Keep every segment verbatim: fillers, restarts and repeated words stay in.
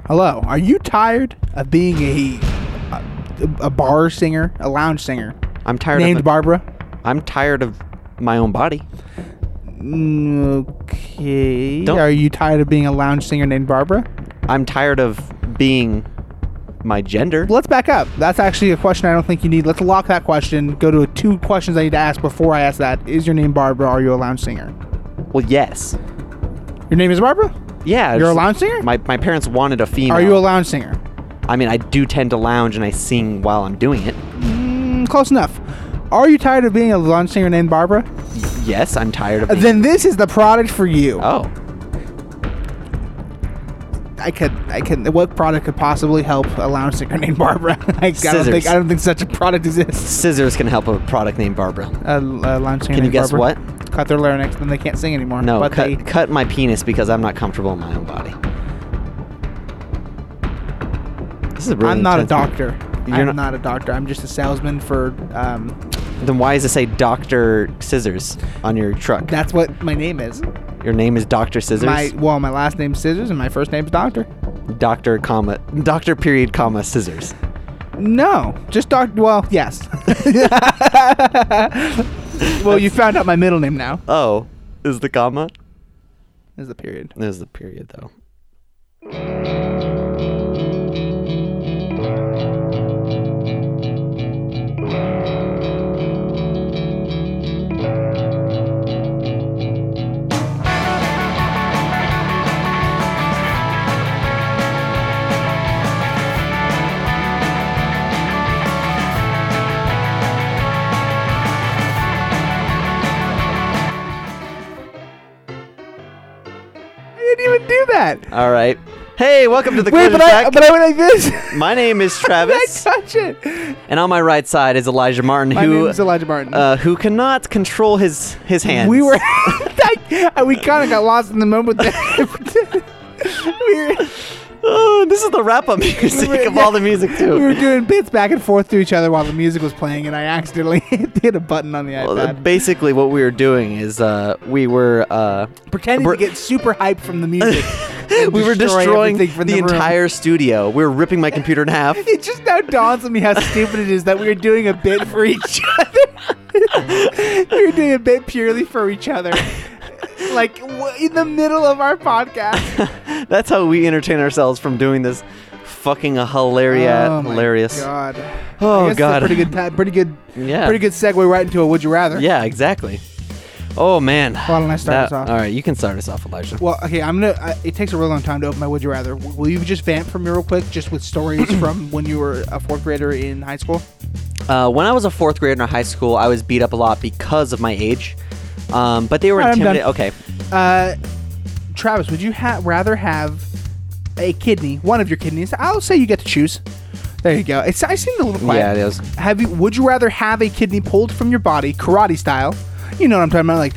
Hello. Are you tired of being a a, a bar singer, a lounge singer? I'm tired named of it. Barbara. I'm tired of my own body. Okay. Don't- Are you tired of being a lounge singer named Barbara? I'm tired of being my gender. Let's back up. That's actually a question I don't think you need. Let's lock that question. Go to two questions I need to ask before I ask that. Is your name Barbara? Are you a lounge singer? Well, yes. Your name is Barbara? Yeah. You're a it's- lounge singer? My my parents wanted a female. Are you a lounge singer? I mean, I do tend to lounge and I sing while I'm doing it. Mm, close enough. Are you tired of being a lounge singer named Barbara? Yes, I'm tired of being... Then this is the product for you. Oh. I could, I could. What product could possibly help a lounge singer named Barbara? I, I don't Scissors. think, I don't think such a product exists. Scissors can help a product named Barbara. A, a lounge singer Can you named guess Barbara. what? Cut their larynx, then they can't sing anymore. No, but cut, they, cut my penis because I'm not comfortable in my own body. This is really I'm not a intense. doctor. You're I'm not- not, a doctor. I'm just a salesman for. Um, Then why does it say Doctor Scissors on your truck? that's what my name is. Your name is Doctor Scissors? My well, my last name's Scissors and my first name's Doctor. Doctor, comma, Doctor period, comma, Scissors. No, just Doctor. Well, yes. Well, you found out my middle name now. Oh, is the comma? Is the period. There's the period, though. I didn't even do that. All right. Hey, welcome to the Wait, Collision but I, Track. but I went like this. My name is Did I Travis, touch it? and on my right side is Elijah Martin, My who name is Elijah Martin. uh, who cannot control his his hands. We were, I, we kind of got lost in the moment. There. we, were, Oh, this is the wrap-up music We were- of all the music we too. were doing bits back and forth to each other while the music was playing, and I accidentally hit a button on the Well, uh, iPad, basically, what we were doing is uh, we were uh, pretending br- to get super hyped from the music. and we were destroy destroying everything from the, the room. entire studio. We were ripping my computer in half. It just now dawns on me how stupid it is that we were doing a bit for each other. We were doing a bit purely for each other. Like, w- in the middle of our podcast. That's how we entertain ourselves from doing this fucking hilarious. Oh my hilarious. God. Oh I guess God. It's a pretty good, ti- pretty good, Yeah. pretty good segue right into a would you rather. Yeah, exactly. Oh man. Why don't I start That- us off? All right, you can start us off, Elijah. Well, okay, I'm gonna. Uh, it takes a real long time to open my would you rather. W- Will you just vamp for me real quick, just with stories from when you were a fourth grader in high school? Uh, when I was a fourth grader in high school, I was beat up a lot because of my age. Um, but they were All right, I'm done. intimidated. Okay. Uh, Travis, would you ha- rather have a kidney, one of your kidneys? I'll say you get to choose. There you go. It's, I seemed a little quiet. Yeah, it was. Have you? Would you rather have a kidney pulled from your body, karate style? You know what I'm talking about, like.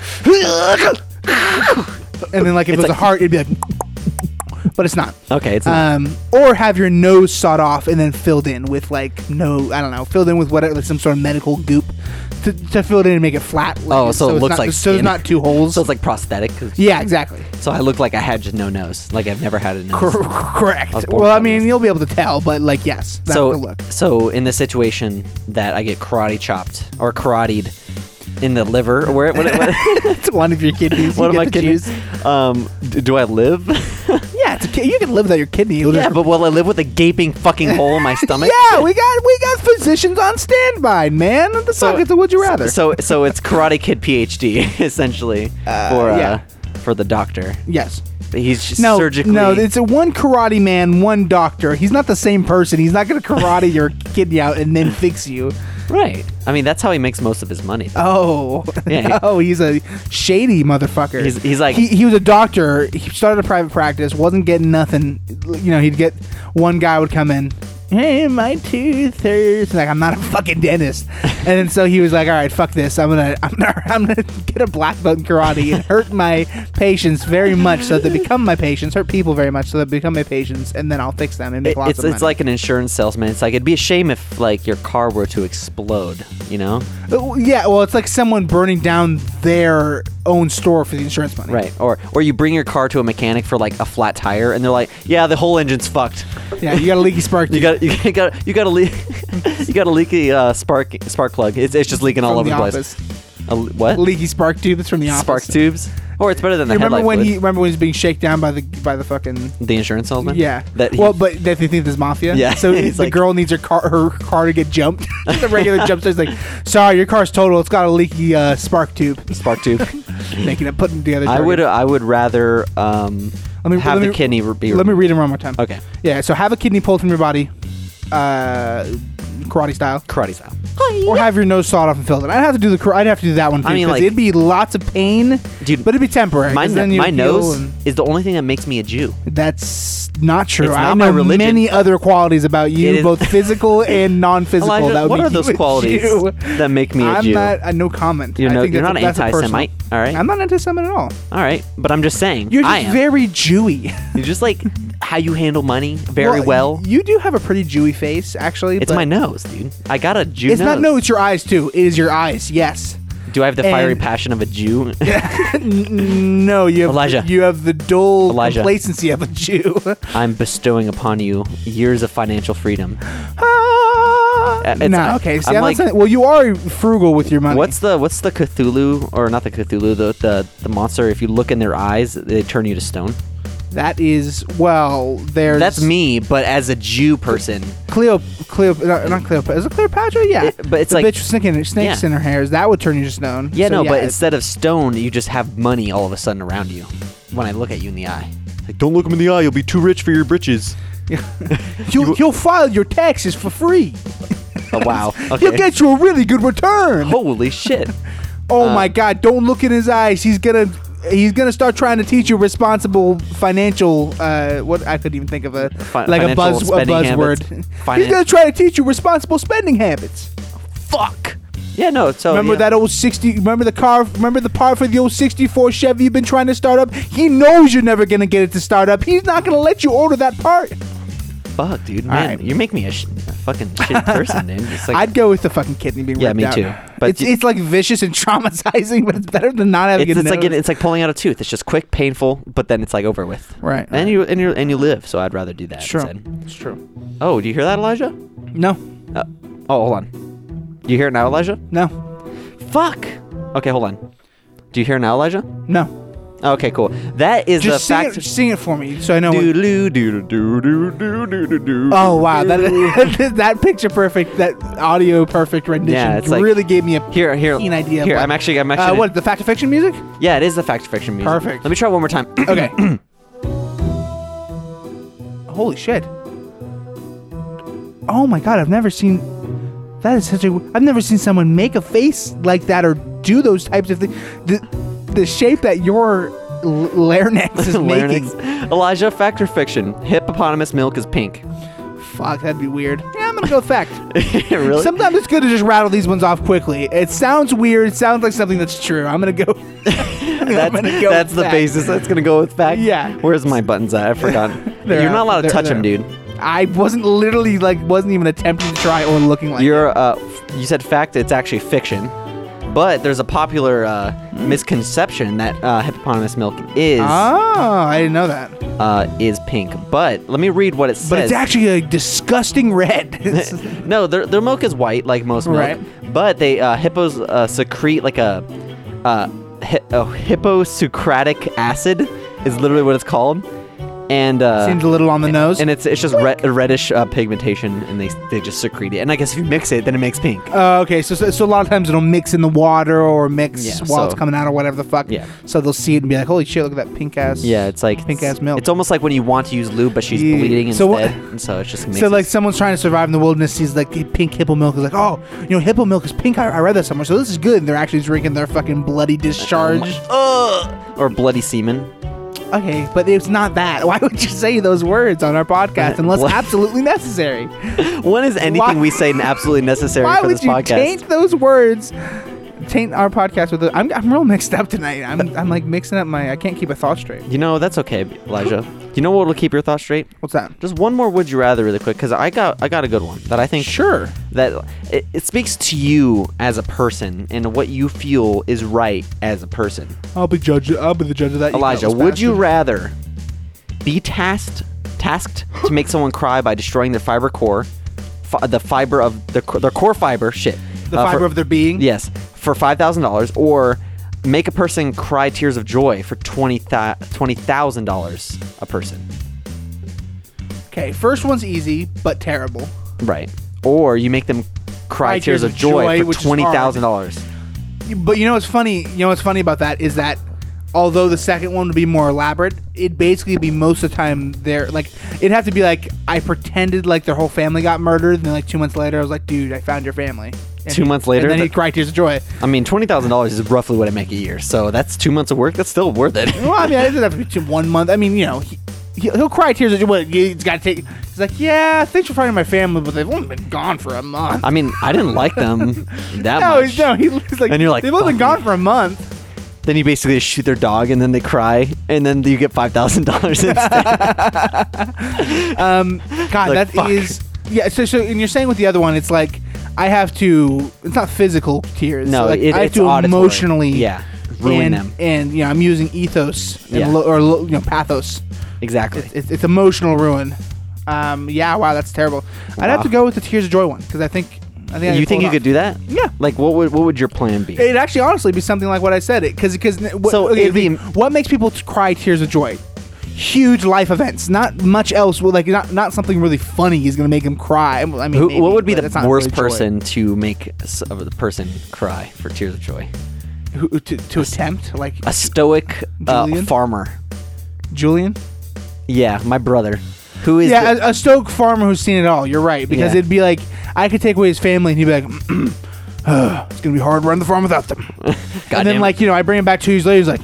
And then, like, if It's it was like- a heart, it'd be like. But it's not. Okay, it's not. Um, or have your nose sawed off and then filled in with like no, I don't know, filled in with whatever, like some sort of medical goop to, to fill it in and make it flat. Like, Oh, so it it's looks not, like so there's skin. not two holes. So it's like prosthetic. 'cause- yeah, exactly. So I look like I had just no nose. Like I've never had a nose. Cor- correct. I was born Well, I with mean, this. you'll be able to tell, but like, yes, that's so, the look. so in the situation that I get karate chopped or karateed in the liver, or where, what, what, It's one of your kidneys. what you am I get to kidding? choose. Um, d- do I live? Yeah, it's a, ki- you can live without your kidney. You'll yeah, just- but will I live with a gaping fucking hole in my stomach? yeah, we got we got physicians on standby, man. What the fuck? It's a would you rather? So, so it's Karate Kid PhD essentially Uh, for uh, yeah. for the doctor. yes. But he's just No, surgically. no, it's a one karate man, one doctor. He's not the same person. He's not going to karate your kidney out and then fix you. right. I mean, that's how he makes most of his money. Oh, Yeah. no, he's a shady motherfucker. He's- he's like- he, he was a doctor. He started a private practice, wasn't getting nothing. You know, he'd get one guy would come in. Hey, my tooth hurts. Like, I'm not a fucking dentist. And then so he was like, all right, fuck this. I'm gonna, I'm gonna, I'm gonna get a black belt in karate and hurt my patients very much so that they become my patients. Hurt people very much so that they become my patients, and then I'll fix them and make It- lots it's of it's money. like an insurance salesman. It's like it'd be a shame if like your car were to explode. You know? Uh, Yeah, well, it's like someone burning down their own store for the insurance money. Right. Or or you bring your car to a mechanic for like a flat tire, and they're like, yeah, the whole engine's fucked. Yeah, you got a leaky spark. You got you got you got a leak. You got a leaky uh, spark spark plug. It's, it's just leaking all From over the the place. Office. A, what? Leaky spark tube. That's from the office. Spark tubes. Or it's better than the You remember headlight when fluid. he remember when he was being shaken down by the by the fucking The insurance salesman. yeah. That he, well, but that they think there's mafia. Yeah, So he's the like- girl needs her car her car to get jumped. The regular jump starts like, sorry, your car's total. It's got a leaky uh, spark tube. spark tube. Making it putting together. I jargon. would I would rather um Let me- have let the me- kidney re- be Let me read them one more time. Okay. Yeah. So have a kidney pulled from your body, uh, karate style. Karate style. Or have your nose sawed off and filled in. I'd have to do the. I'd have to do that one too. I mean, 'cause like- it'd be lots of pain, Dude, but it'd be temporary. My 'cause then you my heal nose and- is the only thing that makes me a Jew. That's not true. It's I not know my religion. many other qualities about It you, is- both physical and non-physical. Elijah, that would what make are those you a qualities Jew. that make me a I'm Jew? not. Uh, no comment. You're, I no, think you're that's not a, that's a anti-Semite, personal- all right? I'm not anti-Semite at all. All right, but I'm just saying. You're I just am. very Jewy. You're just like how you handle money very well. You do have a pretty Jewy face, actually. It's but my nose, dude. I got a Jew It's nose. not. No, it's your eyes too. It is your eyes. Yes. Do I have the fiery And- passion of a Jew? N- no, you have Elijah. you have the dull Elijah. complacency of a Jew. I'm bestowing upon you years of financial freedom. Ah, it's- nah, okay. See, I'm I'm like- not saying, well, you are frugal with your money. What's the what's the Cthulhu or not the Cthulhu the the the monster? If you look in their eyes, they turn you to stone. that? Is well, there's That's me, but as a Jew person, Cleo, Cleo, not, not Cleopatra. Is it Cleopatra? Yeah, It- but it's the like- bitch with snake in, snakes Yeah. in her hairs. That would turn you to stone. yeah, So, no, but it- instead of stone, you just have money all of a sudden around you. When I look at you in the eye, like don't look him in the eye, you'll be too rich for your britches. you'll, you'll file your taxes for free. Oh wow, okay. You'll get you a really good return. Holy shit! Oh Uh, my God! Don't look in his eyes. He's gonna he's gonna start trying to teach you responsible financial. Uh, what I couldn't even think of a Fi- like a financial buzz a spending buzzword. habits. He's Finan- gonna try to teach you responsible spending habits. Fuck. Yeah, no. So remember yeah. that old sixty? Remember the car? Remember the part for the old sixty-four Chevy you've been trying to start up? He knows you're never gonna get it to start up. He's not gonna let you order that part. Fuck, dude, man, right. you make me a, sh- a fucking shitty person, dude. It's like, I'd go with the fucking kidney being Yeah, ripped me out. too. But it's you- it's like vicious and traumatizing, but it's better than not having it's, a it's like nose. getting, it's like pulling out a tooth. It's just quick, painful, but then it's like over with. Right. And you and you and you live. So I'd rather do that. It's true. Instead. It's true. Oh, do you hear that, Elijah? No. Uh, oh, hold on. Do you hear it now, Elijah? No. Fuck. Okay, hold on. Do you hear it now, Elijah? No. Okay, cool. That is Just the sing fact. it, sing it for me, so I know. What, Doodaloo, doodaloo, doodaloo, doodaloo, oh wow, doodaloo. that that picture perfect, that audio perfect rendition Yeah, it's like- really gave me a Here, here, keen idea. of Here, what- I'm actually, I'm Uh, actually. what the fact or fiction music? Yeah, it is the fact fiction music. Perfect. Let me try one more time. Okay. Holy shit! Oh my god, I've never seen. That is such a. I've never seen someone make a face like that or do those types of things. The the shape that your l- larynx is making. Larynx. Elijah, fact or fiction? Hippopotamus milk is pink. Fuck, that'd be weird. Yeah, I'm gonna go fact. Really? Sometimes it's good to just rattle these ones off quickly. It sounds weird. It sounds like something that's true. I'm gonna go. I'm that's gonna go that's with the fact. basis. That's gonna go with fact. Yeah. Where's my buttons at? I forgot. They're You're not out. allowed to They're- touch them, they're- dude. I wasn't literally like wasn't even attempting to try or looking like. You're it. uh, f- you said fact. It's actually fiction. But there's a popular uh, misconception that uh, hippopotamus milk is Oh, I didn't know that. uh, is pink. But let me read what it says. But it's actually a disgusting red. It's- No, their, their milk is white like most milk, Right. but they uh, hippos uh, secrete like a, uh, hi- a hipposocratic acid is literally what it's called, and uh, Seems a little on the nose. and it's it's just red, reddish uh, pigmentation, and they they just secrete it. And I guess if you mix it, then it makes pink. Oh, okay, so, so so a lot of times it'll mix in the water or mix Yeah, while it's so- coming out or whatever the fuck. Yeah. So they'll see it and be like, "Holy shit! Look at that pink ass." Yeah, it's like Pink ass milk. It's almost like when you want to use lube, but she's Yeah. bleeding So instead, what- and so it's just makes So like it- someone's trying to survive in the wilderness, sees like pink hippo milk, is like, "Oh, you know, hippo milk is pink. I, I read that somewhere, so this is good." And they're actually drinking their fucking bloody discharge. Ugh! or bloody semen. Okay, but it's not that. Why would you say those words on our podcast unless What? absolutely necessary? When is anything Why- we say absolutely necessary Why for would this you podcast? taint those words taint our podcast with it. I'm I'm real mixed up tonight. I'm I'm like mixing up my. I can't keep a thought straight. You know, that's okay, Elijah. You know what will keep your thoughts straight? What's that? Just one more would you rather really quick, because I got I got a good one that I think Sure. that it, it speaks to you as a person and what you feel is right as a person. I'll be judge. I'll be the judge of that. Elijah, would you rather be tasked tasked to make someone cry by destroying their fiber core, fi- the fiber of their co- their core fiber, shit, the uh, fiber for- of their being? yes, for five thousand dollars, or make a person cry tears of joy for twenty thousand dollars a person? Okay, first one's easy but terrible. Right. Or you make them cry, tears, of joy, which for is twenty thousand dollars. But you know what's funny? You know what's funny about that is that although the second one would be more elaborate, it'd basically be most of the time there. Like it'd have to be like I pretended like their whole family got murdered, and then like two months later I was like, dude, I found your family. And Two he- months later? and then That- he'd cry tears of joy. I mean, twenty thousand dollars is roughly what I make a year. So that's two months of work. That's still worth it. Well, I mean, it doesn't have to be two, one month. I mean, you know, he, he, he'll cry tears of joy. What, he's got to take. He's like, yeah, thanks for finding my family, but they've only been gone for a month. I mean, I didn't like them that no, much. he's, no, he, he's like, And you're like, they've only been fuck gone for a month. Then you basically just shoot their dog, and then they cry, and then you get five thousand dollars instead. Um, God, Like, that fuck. is yeah. So, so, and you're saying with the other one, it's like I have to. It's not physical tears. No, like, it- I have it's to auditory. emotionally, Yeah, ruin and, them. And you know, I'm using ethos and Yeah. lo, or lo, you know, pathos. Exactly. It's, it's, it's emotional ruin. Um, yeah, wow, that's terrible. I'd have Wow. to go with the tears of joy one because I think I think I you can think pull you it could do that? Yeah. Like, what would what would your plan be? It'd actually honestly be something like what I said. It because because what, So okay, it'd be- what makes people t- cry tears of joy? Huge life events, not much else. Well, like not not something really funny is going to make them cry. I mean, Who, maybe, what would be but the it's not worst really joy. person to make s- of the person cry for tears of joy? Who, to, to attempt like A stoic uh, Julian? farmer. Julian? Yeah, my brother. Who is Yeah, the- a, a Stoke farmer who's seen it all. You're right because Yeah. it'd be like I could take away his family and he'd be like, it's gonna be hard to run the farm without them. and then damn it. like you know I bring him back two years later. He's like,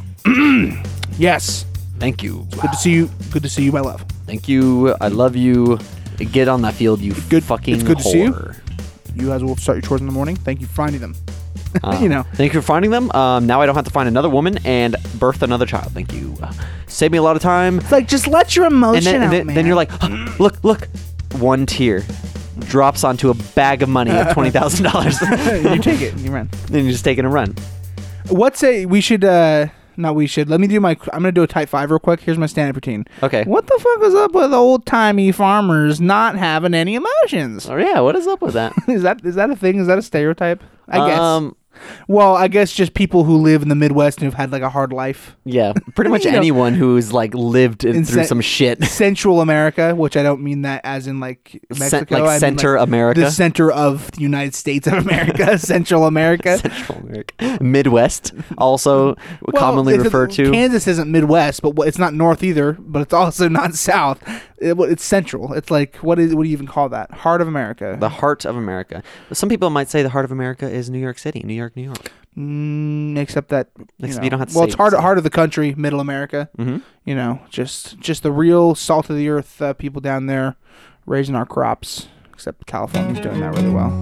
yes, Thank you. good to see you. Good to see you, my love. Thank you. I love you. Get on that field, you Good- fucking it's good to see you. whore. You guys will start your chores in the morning. Thank you for finding them. Uh, You know. Thank you for finding them. Um, now I don't have to find another woman and birth another child. Thank you. Uh, save me a lot of time. It's like just let your emotion And then, and out, then, man. then you're like, look, look. One tear drops onto a bag of money of twenty thousand dollars. you take it. You run. Then you just take it and run. What's a we should uh not we should let me do my I'm gonna do a type five real quick. Here's my stand-up routine. Okay. What the fuck is up with old timey farmers not having any emotions? Oh yeah, what is up with that? Is that is that a thing? Is that a stereotype? I guess. Um, Well, I guess just people who live in the Midwest and have had like a hard life. yeah, pretty much You know. anyone who's like lived in, In through cen- some shit. Central America, which I don't mean that as in like Mexico. Cent- like I mean, center America? The center of the United States of America, Central America. Central America, Midwest, also commonly it's- referred to. Kansas isn't Midwest, but what- it's not North either. But it's also not South. It- what- it's Central. It's like what is what do you even call that? Heart of America. The heart of America. Some people might say the heart of America is New York City, New York, New York. Mm, except that you, Except know, you don't have to well, say it's it, heart so. heart of the country, Middle America. Mm-hmm. You know, just just the real salt of the earth uh, people down there raising our crops. Except California's doing that really well.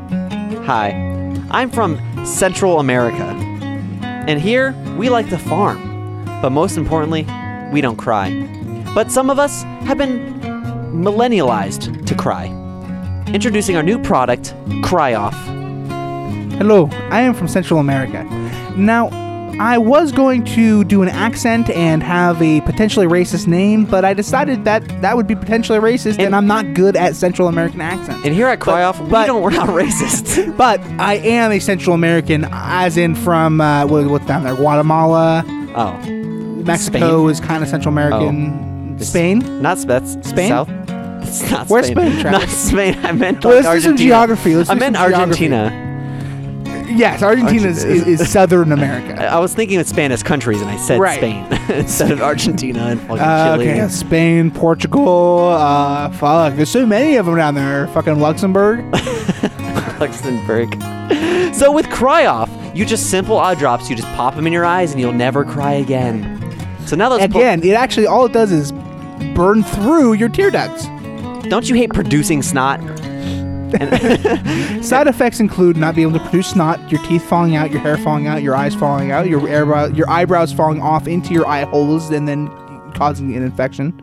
Hi, I'm from Central America, and here we like to farm, but most importantly, we don't cry. But some of us have been millennialized to cry. Introducing our new product, Cry Off. Hello, I am from Central America. Now, I was going to do an accent and have a potentially racist name, but I decided that that would be potentially racist, and, And- I'm not good at Central American accents. And here at Cry But- Off, we but- don't, we're not racist. But I am a Central American, as in from uh, what, what's down there, Guatemala, Oh, Mexico is kind of Central American. It's- Spain. not Sp- that's Spain? South. It's not Where's Spain. Spain, Travis? Not Spain. I meant Well, like let's do some Argentina. geography. Let's I do meant some geography. Argentina. Yes, Argentina is, is, is Southern America. I I was thinking of Spanish countries, and I said Right. Spain instead of Argentina and fucking Uh, Chile. okay, Spain, Portugal, uh, fuck. There's so many of them down there. Fucking Luxembourg. Luxembourg. So with Cry Off, you just simple eye drops. You just pop them in your eyes, and you'll never cry again. So now those po- Again, it actually all it does is burn through your tear ducts. don't you hate producing snot? And Side effects include not being able to produce snot, your teeth falling out, your hair falling out, your eyes falling out, your eyebrow, your eyebrows falling off into your eye holes and then causing an infection,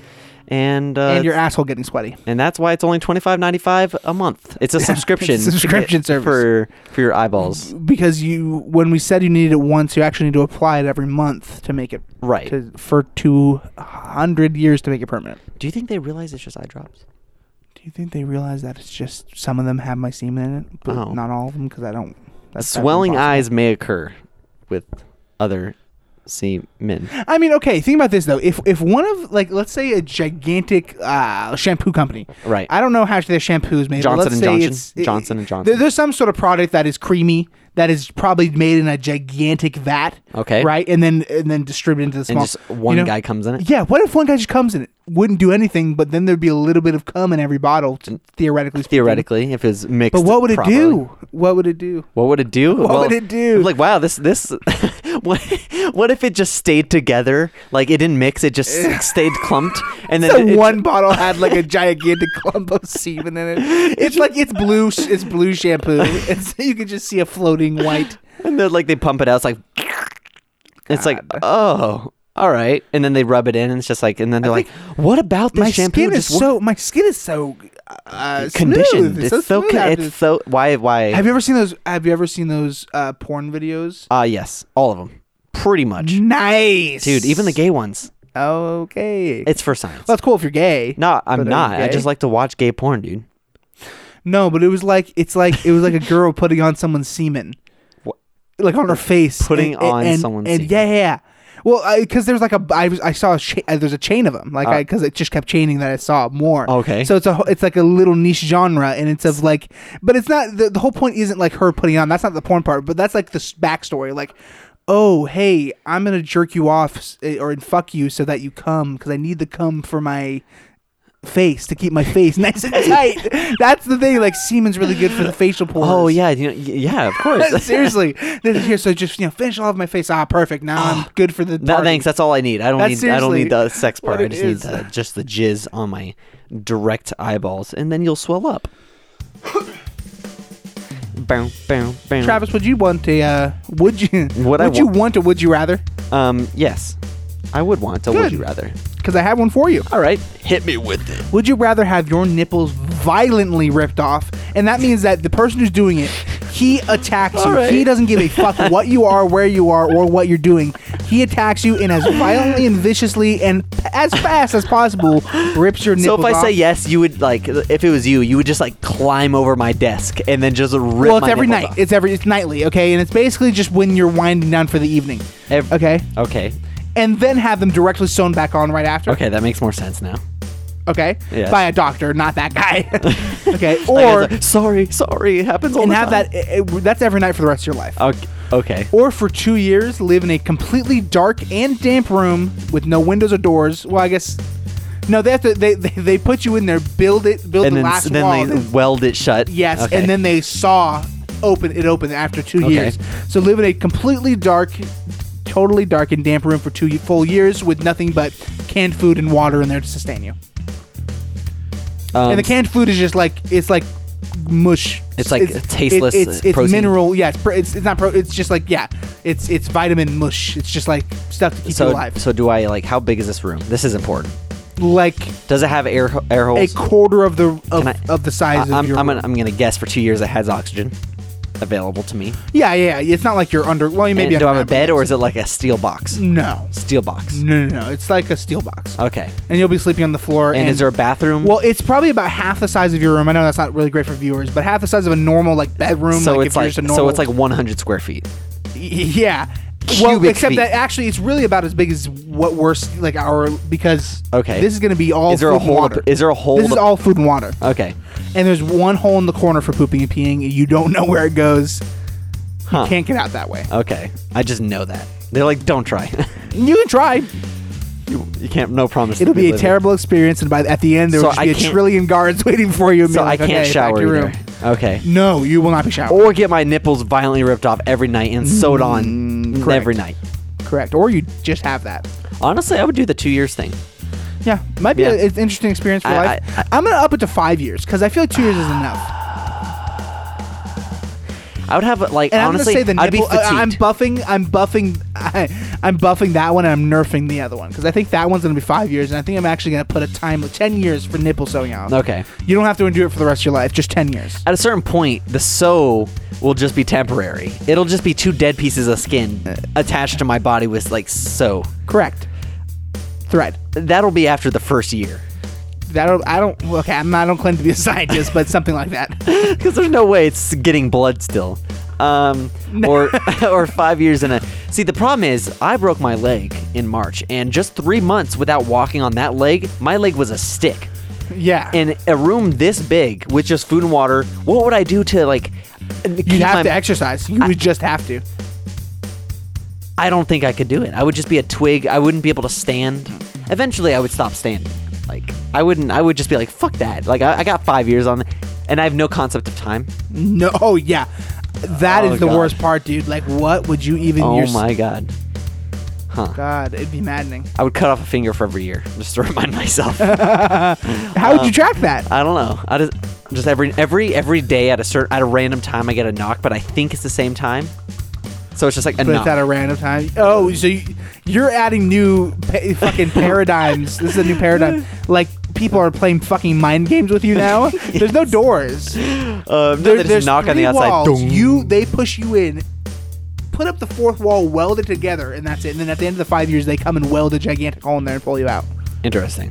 and uh, and your asshole getting sweaty. and that's why it's only twenty-five ninety-five a month. It's a subscription. It's a subscription service. for for your eyeballs. Because you, when we said you needed it once, you actually need to apply it every month to make it Right. to, for two hundred years to make it permanent. Do you think they realize it's just eye drops? Do you think they realize that it's just some of them have my semen in it, but Oh. not all of them? Because I don't. That's Swelling impossible. eyes may occur with other semen. I mean, okay. Think about this though. If if one of like, let's say a gigantic uh, shampoo company, Right. I don't know how their shampoo is made. but Johnson let's and say Johnson. it's- it- Johnson and Johnson. there- there's some sort of product that is creamy that is probably made in a gigantic vat. Okay. Right, and then and then distributed into the small. And just one you know? guy comes in it. Yeah. What if one guy just comes in it? Wouldn't do anything, but then there'd be a little bit of cum in every bottle, t- theoretically. speaking. Theoretically, if it's mixed. But what would it properly. do? What would it do? What would it do? What would it do? I'm like, wow, this this. what, what if it just stayed together? Like it didn't mix. It just stayed clumped, and then So it, it- one bottle had like a gigantic clump of semen in it. It's like it's blue. It's blue shampoo. It's you can just see a floating white. and then like they pump it out. It's like, it's like, God. oh, all right. And then they rub it in, and it's just like, and then they're like, what about this My shampoo? skin is just so. My skin is so uh, conditioned. smooth. It's so, smooth con- after- it's so. Why? Why? Have you ever seen those? Have you ever seen those uh, porn videos? Ah, yes, all of them, pretty much, Nice, dude. Even the gay ones. Okay, It's for science. well, that's cool if you're gay. No, I'm But are you not. I gay? just like to watch gay porn, dude. No, but it was like it's like it was like a girl putting on someone's semen, What? like on her face, Putting and, on and, someone's and semen. yeah, yeah, yeah. Well, because there's like a I was I saw a cha- uh, there's a chain of them, like Uh, because it just kept chaining that I saw more. Okay. So it's a it's like a little niche genre, and it's of like, but it's not the the whole point isn't like her putting on. That's not the porn part, but that's like the s- backstory, like. Oh, hey, I'm gonna jerk you off s- eh, or fuck you so that you come because I need the cum for my face to keep my face nice and tight. That's the thing. Like semen's really good for the facial pores. Oh yeah, you know, y- yeah, of course. Seriously, this is here. So just you know, finish all of my face. Ah, perfect. Now I'm good for the. No, party. thanks. That's all I need. I don't That's need. I don't need seriously the sex part. what I it just is. need the, just the jizz on my direct eyeballs, and then you'll swell up. bow, bow, bow. Travis, would you want a? Uh, would you? Would would I you wa- want a? Would you rather? Um, yes, I would want a Good. would you rather. Because I have one for you. All right, hit me with it. Would you rather have your nipples violently ripped off, and that means that the person who's doing it, he attacks you. All right. He doesn't give a fuck what you are, where you are, or what you're doing. He attacks you and as violently and viciously and as fast as possible rips your So nipples if I off. say yes, you would like. If it was you, you would just like climb over my desk and then just rip. well, it's my every nipples night. off. It's every. It's nightly. Okay, and it's basically just when you're winding down for the evening. Ev- Okay, Okay. and then have them directly sewn back on right after. Okay, that makes more sense now. Okay, Yes. by a doctor, not that guy. Okay, Like, I or was like, sorry, sorry, it happens all and the have time. that. It, it- that's every night for the rest of your life. Okay. Okay. Or for two years, live in a completely dark and damp room with no windows or doors. Well, I guess no. They have to. They they, they put you in there, build it, build And the then, last then wall. they then- weld it shut. yes, Okay. and then they saw open it open after two Okay. years. So live in a completely dark, totally dark and damp room for two full years with nothing but canned food and water in there to sustain you. Um, And the canned food is just like it's like mush. It's like tasteless, It, it's uh, it's protein. mineral. Yeah, it's, pro- it's it's not pro. It's just like yeah, it's it's vitamin mush. It's just like stuff to keep so you alive. so do I like? How big is this room? This is important. Like Does it have air air a holes? quarter of the of, Can I- of the size I, of I'm your. I'm gonna, I'm gonna guess for two years it has oxygen available to me. yeah, yeah, yeah. It's not like you're under. Well, you maybe And do I have a underground, bed but or is it like a steel box? no, Steel box. no, no, no. It's like a steel box, Okay. and you'll be sleeping on the floor. And, is there a bathroom? Well, it's probably about half the size of your room. I know that's not really great for viewers, but half the size of a normal like bedroom. so like it's if you're like just a normal, so it's like one hundred square feet. yeah. Well, Cubic except feet. that actually it's really about as big as what we're s- like our because Okay. this is going to be all Is there food a hole? and water. To, is there a hole? this is to- all food and water, Okay. and there's one hole in the corner for pooping and peeing, and you don't know where it goes. Huh. You can't get out that way. Okay. I just know that. They're like, don't try. You can try. you, you can't. No promise. It'll to be a living. terrible experience, and by at the end there will So just I be a can't- trillion guards waiting for you. And So be like, I can't okay, back shower to your either. room. Okay. No, you will not be showering. Or get my nipples violently ripped off every night and sewed on Mm, correct. every night. Correct. Or you just have that. Honestly, I would do the two years thing. Yeah, might be Yeah. a, it's an interesting experience for I- life. I- I, am gonna up it to five years because I feel like two years is enough. I would have like And honestly, I'm gonna say the I'd be nipple. fatigued. uh, I'm buffing. I'm buffing. I, I'm buffing that one, and I'm nerfing the other one because I think that one's gonna be five years, and I think I'm actually gonna put a time of ten years for nipple sewing off. Okay. You don't have to endure it for the rest of your life. Just ten years. At a certain point, the sew will just be temporary. It'll just be two dead pieces of skin attached to my body with like sew. Correct. Thread. That'll be after the first year. That'll. I don't. Okay. I'm not. I don't claim to be a scientist, but something like that. Because there's no way it's getting blood still. Um, or or five years in a. See, the problem is I broke my leg in March, and just three months without walking on that leg, my leg was a stick. Yeah. In a room this big with just food and water, what would I do to like? You'd have to exercise. You I- would just have to. I don't think I could do it. I would just be a twig. I wouldn't be able to stand. Eventually, I would stop standing. Like I wouldn't. I would just be like, fuck that. Like I, I got five years on, and I have no concept of time. No. Oh yeah. That Oh, is the God. worst part, dude. Like, what would you even? Oh yours- my god. Huh. God, it'd be maddening. I would cut off a finger for every year just to remind myself. How would you track that? I don't know. I just just every every every day at a certain at a random time I get a knock, but I think it's the same time. So it's just like a But knock. it's at a random time. Oh, so you, you're adding new pa- fucking paradigms. This is a new paradigm. Like people are playing fucking mind games with you now. There's no doors. uh, There- they just there's knock on the three outside. walls. Dong. You they push you in. Put up the fourth wall, weld it together, and that's it. And then at the end of the five years, they come and weld a gigantic hole in there and pull you out. Interesting.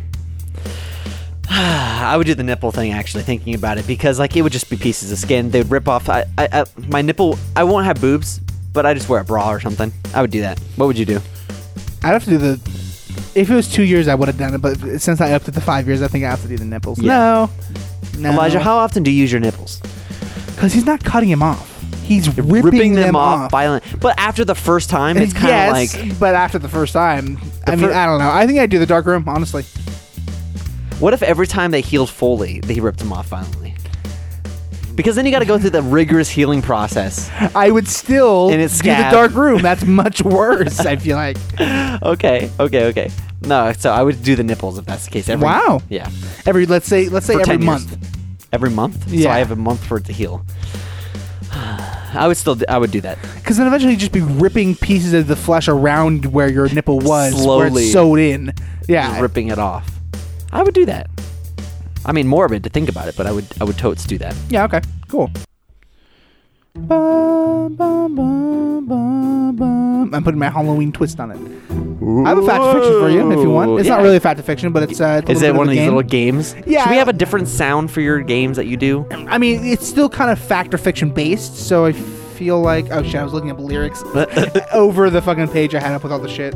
I would do the nipple thing actually, thinking about it, because like it would just be pieces of skin. They would rip off. I, I, I, my nipple. I won't have boobs, but I just wear a bra or something. I would do that. What would you do? I'd have to do the. If it was two years, I would have done it. But since I upped it to five years, I think I have to do the nipples. Yeah. No, no. Elijah, how often do you use your nipples? Because he's not cutting him off. He's ripping, Ripping them, them off, off. violent. But after the first time, it's kind of yes, like, but after the first time, The I mean, fir- I don't know. I think I'd do the dark room, honestly. what if every time they healed fully, they ripped them off violently? Because then you got to go through the rigorous healing process. I would still And it's do the scab. dark room. That's much worse. I feel like. Okay, okay, okay. No, so I would do the nipples if that's the case. Every, Wow. Yeah. Every let's say let's say For every ten years. month. Every month? So Yeah. I have a month for it to heal. I would still, do, I would do that. Because then eventually you'd just be ripping pieces of the flesh around where your nipple was, where Slowly. it's sewed in. Yeah. Just ripping it off. I would do that. I mean, morbid to think about it, but I would, I would totes do that. Yeah. Okay. Cool. Bum, bum, bum, bum, bum. I'm putting my Halloween twist on it. I have a fact to fiction for you if you want. It's Yeah. not really a fact to fiction, but it's. Uh, it's a Is little it bit one of of a these game. little games? Yeah. Should we have a different sound for your games that you do? I mean, it's still kind of fact or fiction based, so I feel like. Oh shit! I was looking up lyrics over the fucking page I had up with all the shit.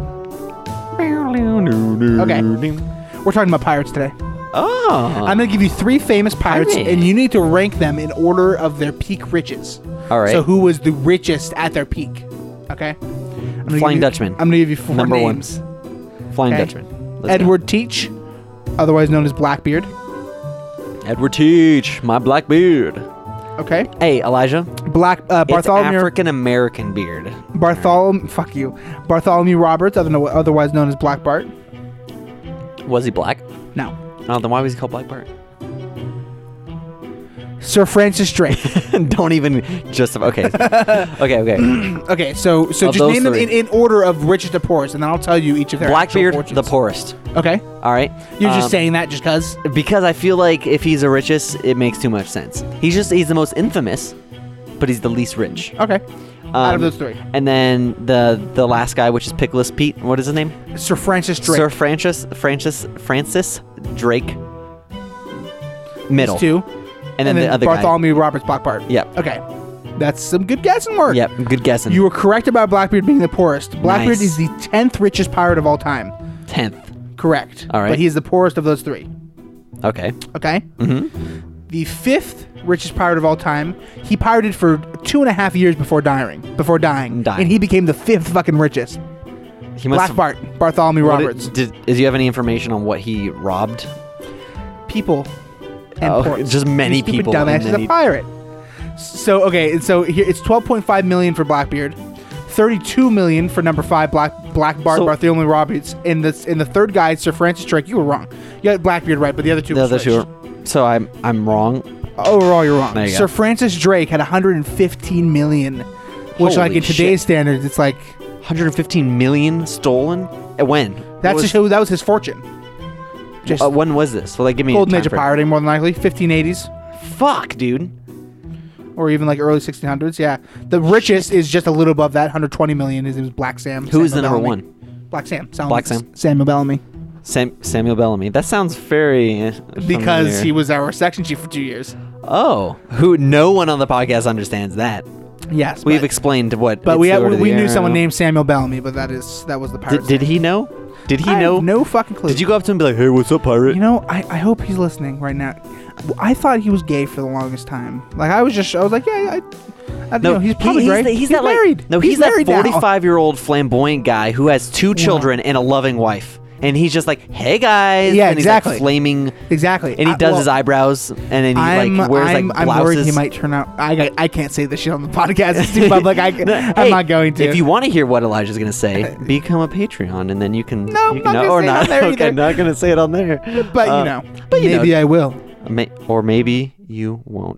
Okay. We're talking about pirates today. Oh. I'm gonna give you three famous pirates, Pirate. and you need to rank them in order of their peak riches. All right. So who was the richest at their peak? Okay. I'm gonna Flying give you- Dutchman. I'm gonna give you four Number one. names. Flying Okay. Dutchman. Let's go. Edward Teach, otherwise known as Blackbeard. Edward Teach, my black beard. Okay. Hey, Elijah. Black uh, It's Bartholomew. African American beard. Bartholomew. Fuck you. Bartholomew Roberts, other kno- otherwise known as Black Bart. Was he black? No. Oh, then why was he called Black Bart? Sir Francis Drake. Don't even just okay. okay, okay. Okay, so so Of just those name them three. in, in order of richest to poorest, and then I'll tell you each of their actual Blackbeard, fortunes. the poorest. Okay. All right. You're just Um, saying that just cause. because I feel like if he's the richest, it makes too much sense. He's just he's the most infamous, but he's the least rich. Okay. Out of Um, those three, And then the the last guy, which is Pickles Pete. What is his name? Sir Francis Drake. Sir Francis Francis Francis Drake. Middle. These two. And then, the other guy. Bartholomew Roberts Black Bart. Yep. Okay. That's some good guessing work. Yep. Good guessing. You were correct about Blackbeard being the poorest. Blackbeard Nice. is the tenth richest pirate of all time. tenth. Correct. All right. But he is the poorest of those three. Okay. Okay. Mm-hmm. The fifth richest pirate of all time. He pirated for two and a half years before dying. Before dying. Dying. And he became the fifth fucking richest. He must Black have- Bart. Bartholomew what did- Roberts. Did, did you have any information on what he robbed? People. And Oh, ports. just many You stupid people, Dumbass and is then a he- pirate. So okay, so here it's twelve point five million for Blackbeard, thirty-two million for number five Black Black Bart So- Bartholomew Roberts. In the in the third guy, Sir Francis Drake. You were wrong. You got Blackbeard right, but the other two. The were other two. switched. Are, so I'm I'm wrong. Overall, you're wrong. There you Sir go. Francis Drake had one hundred fifteen million, which, like Holy in today's shit. standards, it's like one hundred fifteen million stolen. Uh, When? that's What just who that was his fortune. Just Uh, when was this? Well, like, give me golden a age time of frame. pirating, more than likely, fifteen eighties. Fuck, dude. Or even like early sixteen hundreds. Yeah, the richest is just a little above that, one hundred twenty million. His name is Black Sam. Who is the Samuel number Bellamy. one? Black Sam. Sam. Black Sam. Samuel Bellamy. Sam- Samuel Bellamy. That sounds very uh, Because familiar. he was our section chief for two years. Oh, who? No one on the podcast understands that. Yes, We've but, explained what. but it's we the had, Lord of we the knew Arrow. someone named Samuel Bellamy, but that is that was the pirate. Did, did he know? Did he I know? have no fucking clue. Did you go up to him and be like, "Hey, what's up, pirate?" You know, I, I hope he's listening right now. I thought he was gay for the longest time. Like I was just, I was like, yeah, I, I No, know he's probably he- he's, great. the- he's, he's that like- married. no, he's, married that now. forty-five-year-old flamboyant guy who has two children and a loving wife, and he's just like, "Hey guys," Yeah, and he's exactly. like flaming, Exactly. and he I- does well, his eyebrows, and then he I'm, like wears I'm, like I'm blouses. worried he might turn out. I, I can't say this shit on the podcast. It's too public. I, I'm Hey, not going to. If you want to hear what Elijah's gonna say, become a Patreon, and then you can. No, you I'm can not know, gonna or say it not. on there okay, either. not gonna say it on there. but Uh, you know, but you know. maybe I will. May, or maybe you won't.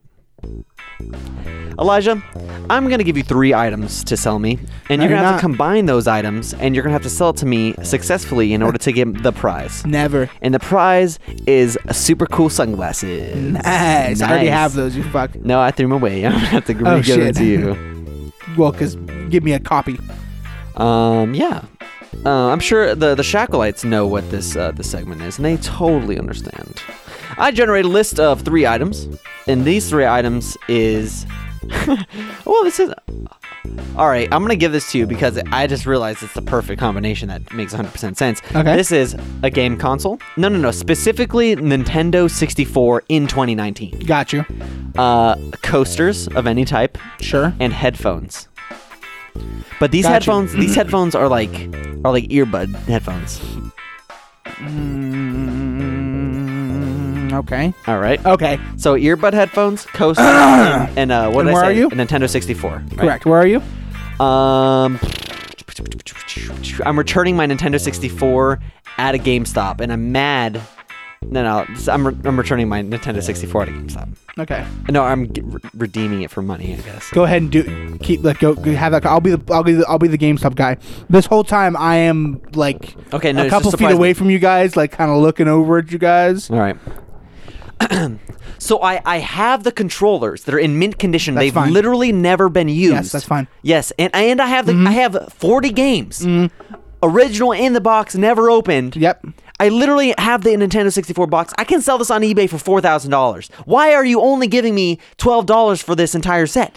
Elijah, I'm going to give you three items to sell me, and No, you're going you're to have not. to combine those items, and you're going to have to sell it to me successfully in order to get the prize. Never. And the prize is a super cool sunglasses. Nice. I already Nice. have those. You fuck. No, I threw them away. I'm going to have to Oh, re-give them shit. to you. Well, because give me a copy. Um, yeah. Uh, I'm sure the the Shackleites know what this uh, this segment is, and they totally understand. I generate a list of three items, and these three items is well, this is all right. I'm gonna give this to you because I just realized it's the perfect combination that makes one hundred percent sense. Okay. This is a game console. No, no, no. Specifically, Nintendo sixty-four in twenty nineteen. Got you. Uh, coasters of any type, Sure. and headphones. But these Gotcha. headphones, these headphones are like are like earbud headphones. Mm, okay. All right. Okay. So earbud headphones, coasters, and, and uh, what And did I where say? are you? A Nintendo sixty-four. right? Correct. Where are you? Um, I'm returning my Nintendo sixty-four at a GameStop, and I'm mad. No, no, I'm, re- I'm returning my Nintendo sixty-four at a GameStop. Okay. No, I'm g- re- redeeming it for money, I guess. Go ahead and do. Keep like go, go have that. I'll be the. I'll be the. I'll be the GameStop guy. This whole time I am like Okay, no, a it's couple just feet surprised away me. from you guys, like kind of looking over at you guys. All right. So I, I have the controllers that are in mint condition. That's They've fine. literally never been used. Yes, that's fine. Yes, and and I have the I have forty games, original in the box, never opened. Yep. I literally have the Nintendo sixty-four box. I can sell this on eBay for four thousand dollars. Why are you only giving me twelve dollars for this entire set?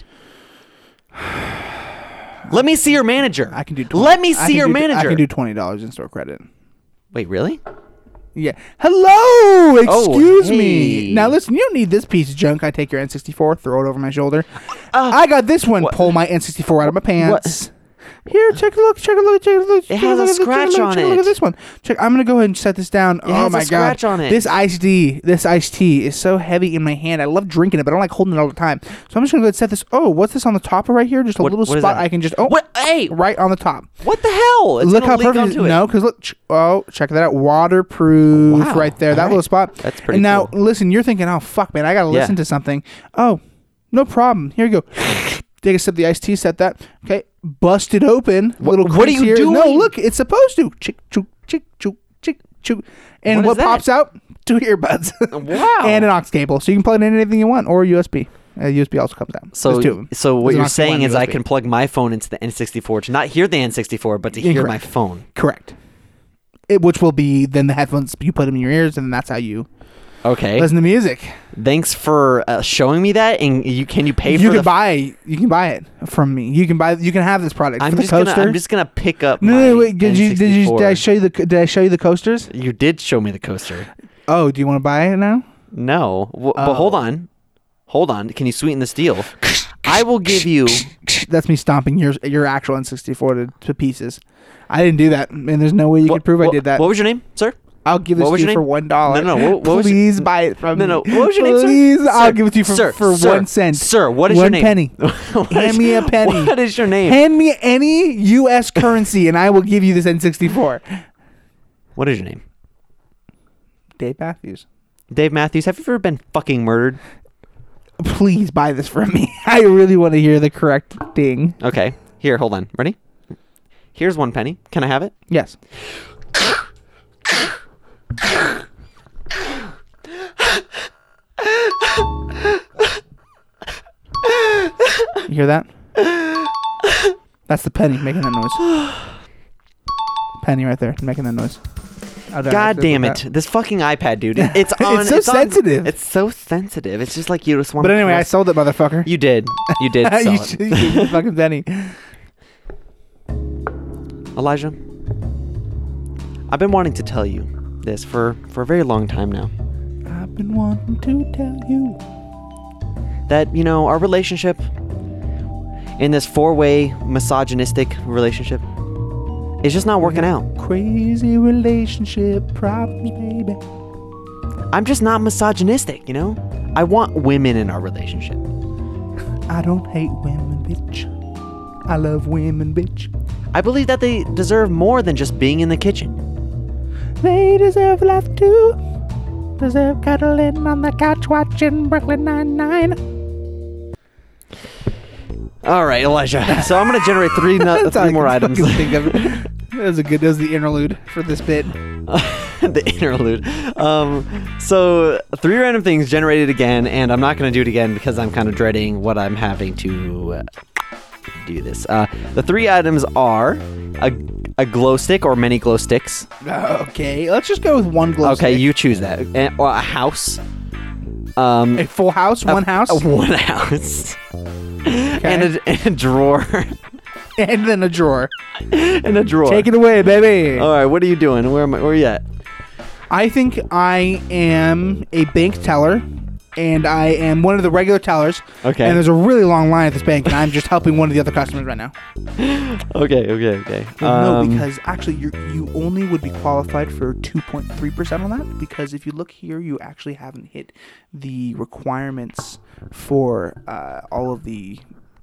Let me see your manager. I can do. twenty Let me I see can your do- manager. I can do twenty dollars in store credit. Wait, really? Yeah. Hello. Excuse hey. me. Now listen. You don't need this piece of junk. I take your N sixty-four, throw it over my shoulder. I got this one. what- Pull my N sixty-four out of my pants. Here, check a look. Check a look. Check a look. check has a look, check scratch look, on check a Look it. at this one. Check. I'm gonna go ahead and set this down. oh has a my scratch god. on it. This iced tea. This iced tea is so heavy in my hand. I love drinking it, but I don't like holding it all the time. So I'm just gonna go ahead and set this. Oh, what's this on the top right here? Just a What- little what is spot. that? I can just. Oh, What? Hey, right on the top. what the hell? It's look gonna how leak perfect. onto it. No, because look. ch- Oh, check that out. Waterproof Wow. right there. That All little right. spot. That's pretty And now, cool. listen. You're thinking, oh fuck, man, I gotta Yeah. listen to something. Oh, no problem. Here you go. Take a sip of the iced tea. Set that. Okay. Bust it open. Wha- little what are crease you here. No, doing? look. It's supposed to. Chick, choo, chick, choo, chick, choo. And What what, is that? pops out? Two earbuds. Wow. And an aux cable, so you can plug it in anything you want, or U S B. Uh, U S B also comes out. So, There's two of them. so what There's an you're aux cable saying and is I U S B. can plug my phone into the N sixty-four to not hear the N sixty-four, but to hear my Incorrect. phone. Correct. It, which will be then the headphones you put them in your ears, and that's how you Okay. listen to music. Thanks for uh, showing me that. And you can you pay You for can the? buy. You can buy it from me. You can buy. You can have this product. I'm For the just gonna coaster. I'm just gonna pick up. no, my no, wait. Did you? Did you? N sixty-four. Did I show you the? Did I show you the coasters? You did show me the coaster. Oh, do you want to buy it now? No, w- but Oh. hold on, hold on. Can you sweeten this deal? I will give you. That's me stomping your your actual N sixty-four to, to pieces. I didn't do that, and there's no way you What- could prove I what- did that. What was your name, sir? I'll give this what was to you your for name? one dollar. No, no, what- what was your- Please buy it from No, me. no. What was your name, sir? Please, I'll Sir, give it to you for, sir, for sir, one cent. Sir, what is one your name? penny. What Hand is- me a penny. What is your name? Hand me any U S currency, and I will give you this N sixty-four. What is your name? Dave Matthews. Dave Matthews. Have you ever been fucking murdered? Please buy this from me. I really want to hear the correct ding. Okay. Here, hold on. Ready? Here's one penny. Can I have it? Yes. You hear that? That's the penny making that noise. Penny right there making that noise. Oh, God damn it. This fucking iPad, dude. It's on. It's so on- sensitive. it's so sensitive. It's just like you just want But anyway, I sold it, motherfucker. You did. You did sell you it. should give me the fucking penny. Elijah, I've been wanting to tell you this for, for a very long time now. I've been wanting to tell you. That, you know, our relationship in this four-way misogynistic relationship is just not working out. Crazy relationship problems, baby. I'm just not misogynistic, you know? I want women in our relationship. I don't hate women, bitch. I love women, bitch. I believe that they deserve more than just being in the kitchen. They deserve love too. Deserve cuddling on the couch watching Brooklyn Nine-Nine. All right, Elijah. So I'm going to generate three, no- three more items. That was a good. That was the interlude for this bit. The interlude. Um, so three random things generated again, and I'm not going to do it again because I'm kind of dreading what I'm having to uh, do this. Uh, the three items are a, a glow stick or many glow sticks. Okay, let's just go with one glow Okay, stick. you choose that. And, or a house. Um, A full house, a- one house, a one house. And, a, and a drawer. and then a drawer. And a drawer. Take it away, baby. All right, what are you doing? Where am I? Where are you at? I think I am a bank teller, and I am one of the regular tellers. Okay. And there's a really long line at this bank, and I'm just helping one of the other customers right now. Okay, okay, okay. no, Um, because actually you you only would be qualified for two point three percent on that, because if you look here, you actually haven't hit the requirements for uh, all of the...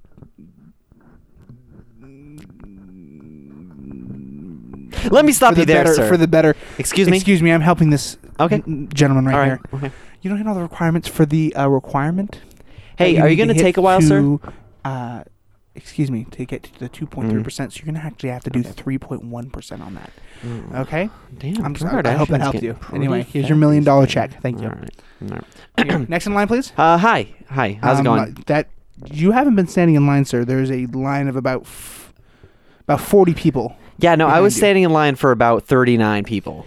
Let me stop for the you there, better, sir. For the better... Excuse me? Excuse me, I'm helping this Okay. n- gentleman right, All right. here. Okay. You don't hit all the requirements for the uh, requirement? Hey, that are you need going to hit take a while, sir? to, Uh, excuse me, to get to the two point three percent, so you're going to actually have to do three point one percent on that. Mm. Okay? Damn. I'm sorry. I hope that Kardashians helped get you. pretty Anyway, here's your million fast dollar these days. check. Thank you. All right. All right. Here, next in line, please. Uh, hi. Hi. How's Um, it going? That you haven't been standing in line, sir. There's a line of about f- about forty people. Yeah, no, I behind was you. standing in line for about thirty-nine people.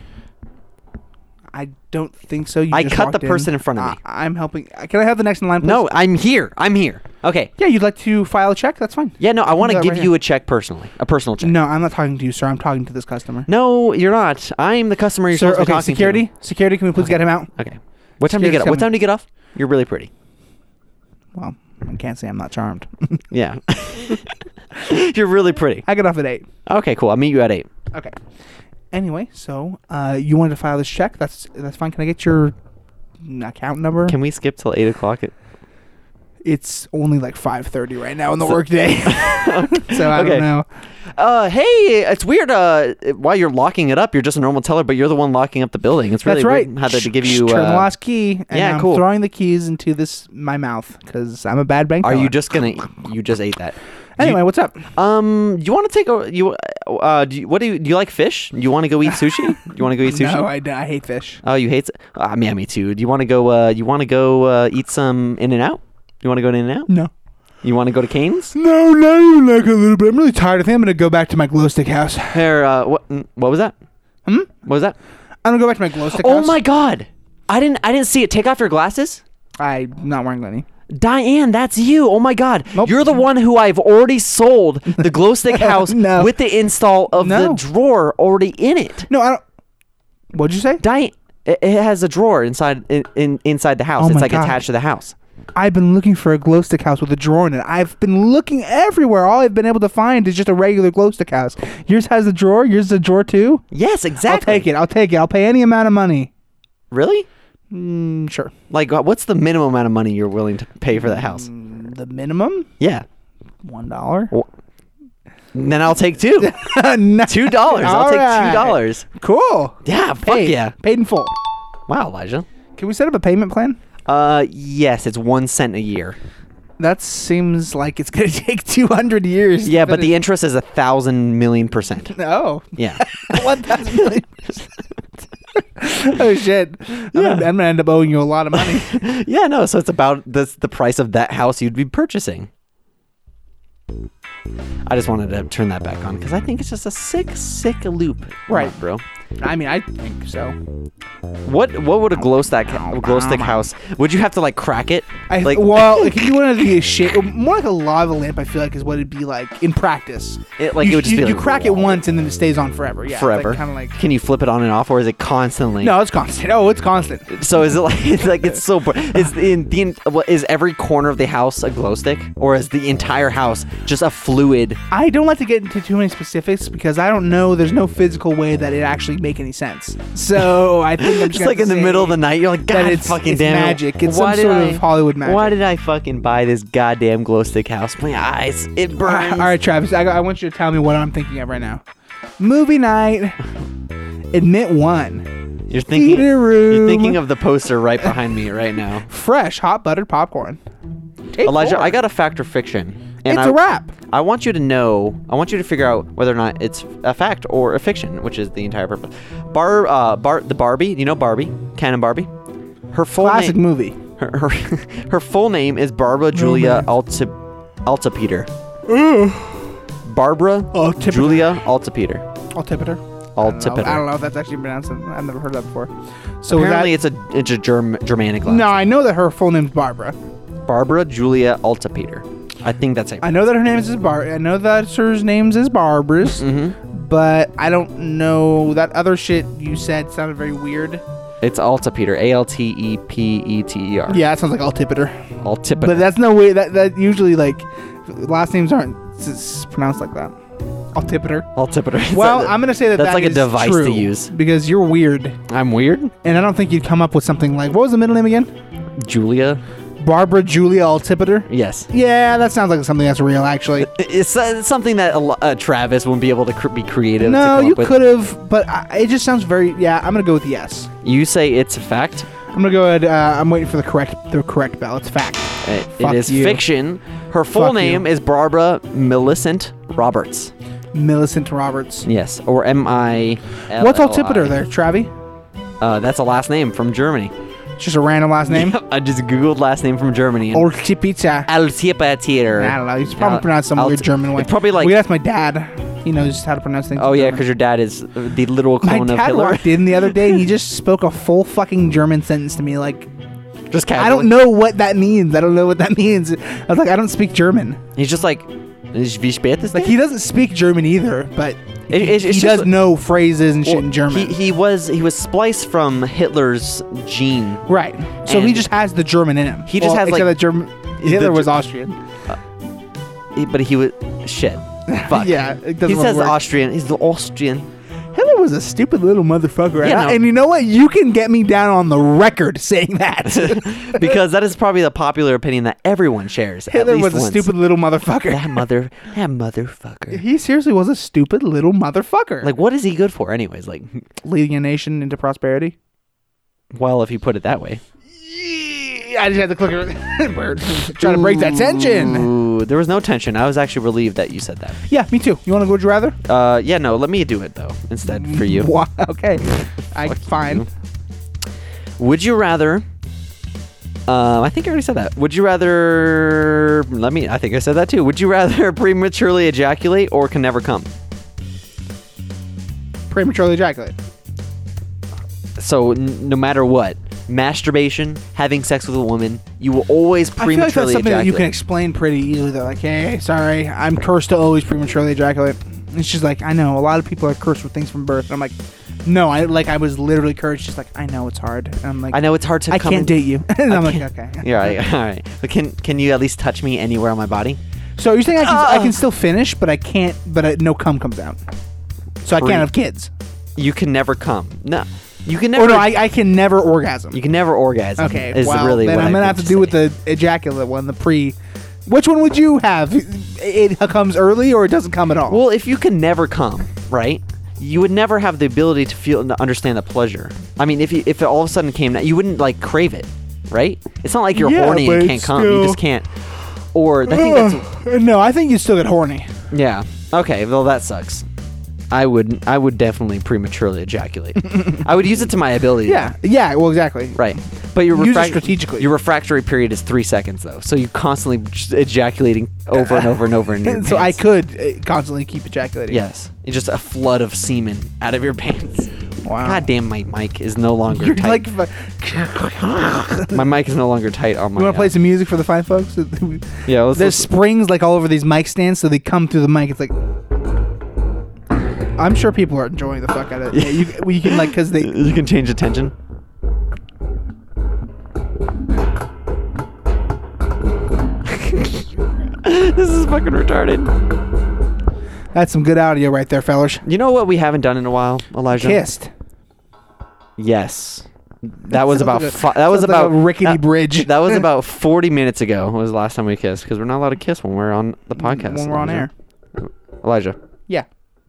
I don't think so. You I just cut the walked person in front of me. I- I'm helping. uh, Can I have the next in line, please? No, I'm here. I'm here. Okay. Yeah, you'd like to file a check? That's fine. Yeah, no, I want to that give right you here. a check personally, a personal check. No, I'm not talking to you, sir. I'm talking to this customer. No, you're not. I'm the customer you're Sir, supposed to be okay, talking security, security. Can we please Okay. get him out? to. Okay. What time do you get? Security's What coming. time do you get off? You're really pretty. Well, I can't say I'm not charmed. Yeah. You're really pretty. I get off at eight. Okay, cool. I'll meet you at eight. Okay. Anyway, so uh, you wanted to file this check? That's that's fine. Can I get your account number? Can we skip till eight o'clock? It's only like five thirty right now in the workday, so I Okay. don't know. Uh, hey, it's weird. Uh, while you're locking it up, you're just a normal teller, but you're the one locking up the building. It's really That's right. weird how they Sh- give sh- you. turn the Uh, last key. And yeah, I'm cool. Throwing the keys into this my mouth because I'm a bad bank are teller. you just gonna? You just ate that. Do Anyway, you- what's up? um, do you want to take a you? Uh, do you, what do you do? You like fish? Do you want to go eat sushi? Do you want to go eat sushi? No, I, d- I hate fish. Oh, you hate? s- Uh, yeah, me too. Do you want to go? Uh, you want to go uh, eat some In and Out? You want to go to In and Out? No. You want to go to Cane's? No, not even like a little bit. I'm really tired. I think I'm gonna go back to my glow stick house. Here, uh, what? mm, What was that? Hmm? What was that? I'm gonna go back to my glow stick Oh house. my God! I didn't. I didn't see it. Take off your glasses. I'm not wearing any. Diane, that's you. Oh my God. Nope. You're the one who I've already sold the glow stick house No. with the install of No. the drawer already in it. No, I don't. What'd you say? Diane, it, it has a drawer inside in, in inside the house. Oh it's my like God. attached to the house. I've been looking for a glow stick house with a drawer in it. I've been looking everywhere. All I've been able to find is just a regular glow stick house. Yours has a drawer. Yours is a drawer too. Yes, exactly. I'll take it. I'll take it. I'll pay any amount of money. Really? Mm, sure. Like, uh, what's the minimum amount of money you're willing to pay for that house? Mm, the minimum Yeah. one dollar. Well, then I'll take two. No. Two dollars. I'll All take right. two dollars. Cool. Yeah. Fuck Paid. yeah. Paid in full. Wow, Elijah. Can we set up a payment plan? Uh, yes, it's one cent a year. That seems like it's gonna take two hundred years. to Yeah, but the finish. interest is a thousand million percent. Oh. Yeah. One thousand million percent. Oh shit! I'm, gonna, I'm gonna end up owing you a lot of money. Yeah, no. So it's about the the price of that house you'd be purchasing. I just wanted to turn that back on because I think it's just a sick, sick loop. Right. bro. I mean, I think so. What what would a glow stick glow stick house? Would you have to like crack it? I like well, it could be one of the shit, more like a lava lamp. I feel like is what it'd be like in practice. It, like you, it would just you, be you like, crack it once and then it stays on forever. Yeah, forever. Kind of like. Can you flip it on and off, or is it constantly? No, it's constant. Oh, it's constant. So is it like it's like it's so br- is in the what, is every corner of the house a glow stick, or is the entire house just a fluid? I don't like to get into too many specifics because I don't know. There's no physical way that it actually make any sense. So I think I'm just, Just like in the middle of the night, you're like, God, that it's, fucking it's damn it. magic. It's Why some did sort I- of Hollywood magic. Why did I fucking buy this goddamn glow stick house? My eyes, it burns. All right, Travis. I, I want you to tell me what I'm thinking of right now. Movie night. Admit one. You're thinking. Theater room. You're thinking of the poster right behind me right now. Fresh, hot buttered popcorn. Take Elijah, four. I got a fact or fiction. And It's I, a wrap. I want you to know. I want you to figure out whether or not it's a fact or a fiction, which is the entire purpose. Bar, uh, Bar, the Barbie. You know Barbie, Canon Barbie. Her full Classic name. movie. Her, her, her full name is Barbara Julia Alta, Altapeter. Barbara Altapeter. Julia Altapeter. Altipiter. I don't, know. Altapeter. I don't know if that's actually pronounced. I've never heard that before. So Apparently, is that, it's a it's a Germ, Germanic last. no, I know that her full name's Barbara. Barbara Julia Altapeter. I think that's it. I know that her name is Bar. I know that her name's is Barbara's. Mm-hmm. But I don't know that other shit you said sounded very weird. It's Altapeter. A L T E P E T E R. Yeah, that sounds like Altipiter. Altapeter. But that's no way. That that usually like last names aren't s- s- pronounced like that. Altipiter. Altapeter. It's Well, like- I'm gonna say that that's that like a is device true to use. because you're weird, I'm weird. and I don't think you'd come up with something like what was the middle name again? Julia. Barbara Julia Altipiter. Yes. Yeah, that sounds like something that's real, actually. It's, uh, it's something that a lo- uh, Travis wouldn't be able to cr- be creative. No, to come you up with. could have, but I, it just sounds very. Yeah, I'm gonna go with yes. You say it's a fact. I'm gonna go ahead. Uh, I'm waiting for the correct the correct bell. It's fact. It, Fuck it is you. fiction. Her full Fuck name you. is Barbara Millicent Roberts. Millicent Roberts. Yes, or M I. What's Altipiter there, Travi? Uh, that's a last name from Germany. It's just a random last name. I just googled last name from Germany. and- Altipita. Altipeter. I don't know. He's probably Al- pronounced some Alt- weird German way. It's probably like- We asked my dad. He knows how to pronounce things. Oh in yeah, German. because your dad is the literal my clone of dad Hitler. walked in the other day. and He just spoke a full fucking German sentence to me. Like Just casually. I don't know what that means. I don't know what that means. I was like, I don't speak German. He's just like, "Is- wie spät ist Like es?" he doesn't speak German either, but It- it's- he it's does just- know phrases and shit Well, in German. He, he was he was spliced from Hitler's gene. right. So he and- just has the German in him. He just Well, has, except like, that German. the Hitler was Ger- Austrian. He- but he was shit. Fuck. Yeah, it doesn't He says work. Austrian. He's the Austrian. Hitler was a stupid little motherfucker. Yeah, and, no. and you know what? You can get me down on the record saying that. Because that is probably the popular opinion that everyone shares. at Hitler least was a once. stupid little motherfucker. That mother, that motherfucker. He seriously was a stupid little motherfucker. Like, what is he good for, anyways? Like, leading a nation into prosperity. well, if you put it that way. I just had to click it. Bird. Trying to break that tension. Ooh, there was no tension. I was actually relieved that you said that. Yeah, me too. You want to go? Would you rather? Uh, yeah, no. Let me do it though instead for you. Wha- Okay. I Fuck fine. you. Would you rather? Um, I think I already said that. Would you rather? Let me. I think I said that too. Would you rather prematurely ejaculate or can never come? Prematurely ejaculate. So n- no matter what, masturbation, having sex with a woman, you will always I feel like that's prematurely something that you can ejaculate. explain pretty easily. They're like, hey, sorry, I'm cursed to always prematurely ejaculate. It's just like, I know, a lot of people are cursed with things from birth. And I'm like, no, I like I was literally cursed. She's like, I know it's hard. And I'm like, I know it's hard to. I come can't in- date you. And I'm like, can't- okay. Yeah, all right, all right. But can can you at least touch me anywhere on my body? So you're saying I can, Ah. I can still finish, but I can't, but uh, no cum comes out. So I Free. can't have kids. You can never come. No, you can never. Or no, I, I can never orgasm. you can never orgasm. Okay, is well, really then what I'm I going to meant have to do with say. the ejaculate one, the pre. Which one would you have? It comes early or it doesn't come at all? Well, if you can never come, right? You would never have the ability to feel and understand the pleasure. I mean, if you, if it all of a sudden came, you wouldn't like crave it. right? It's not like you're Yeah, horny but and can't it's come. You still- just can't. Or I think that's no, I think you still get horny. yeah. Okay, well that sucks. I would I would definitely prematurely ejaculate. I would use it to my ability. Yeah, yeah, well, exactly. Right. But your Use it refrac- strategically. Your refractory period is three seconds though, so you're constantly just ejaculating over and over and over in your So I pants. could uh, constantly keep ejaculating. Yes, it's just a flood of semen out of your pants. Wow. God damn, my mic is no longer You're tight. like, fu- My mic is no longer tight on my. you want to play uh, some music for the fine folks? Yeah, let's. There's let's springs like all over these mic stands, so they come through the mic. It's like, I'm sure people are enjoying the fuck out of it. Yeah, you, well, you can like, cause they. you can change the tension. This is fucking retarded. That's some good audio right there, fellas. You know what we haven't done in a while, Elijah? Kissed. Yes. That was Sounds about like a- fi- that was sounds like about a rickety that- bridge. That was about forty minutes ago. Was the last time we kissed because we're not allowed to kiss when we're on the podcast. When we're on air. Elijah. Yeah.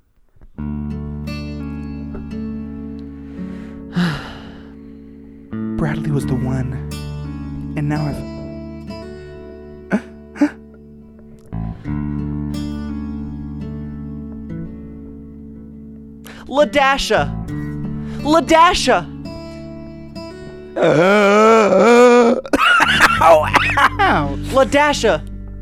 Bradley was the one, and now I've. Ladasha. Ladasha. Ow! Ladasha.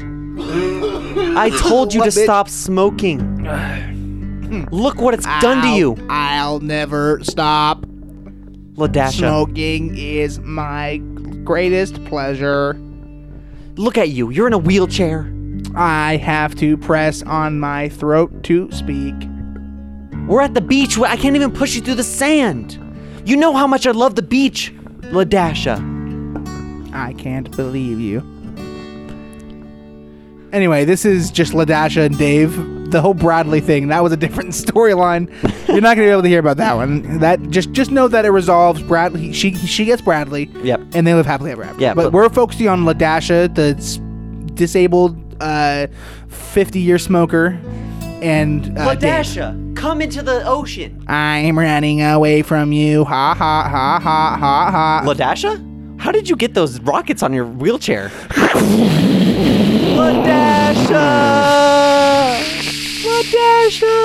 I told you What, to bitch? stop smoking. Look what it's done to you. I'll never stop. Ladasha. Smoking is my greatest pleasure. Look at you. You're in a wheelchair. I have to press on my throat to speak. We're at the beach. I can't even push you through the sand. You know how much I love the beach, Ladasha. I can't believe you. Anyway, this is just Ladasha and Dave. The whole Bradley thing, that was a different storyline. You're not going to be able to hear about that one. That just just know that it resolves Bradley. She she gets Bradley. Yep. And they live happily ever after. Yeah, but, but- we're focusing on Ladasha, the s- disabled uh, fifty-year smoker. And uh, Dave. Ladasha, come into the ocean. I'm running away from you. Ha ha ha ha ha ha. Ladasha? How did you get those rockets on your wheelchair? Ladasha! Ladasha!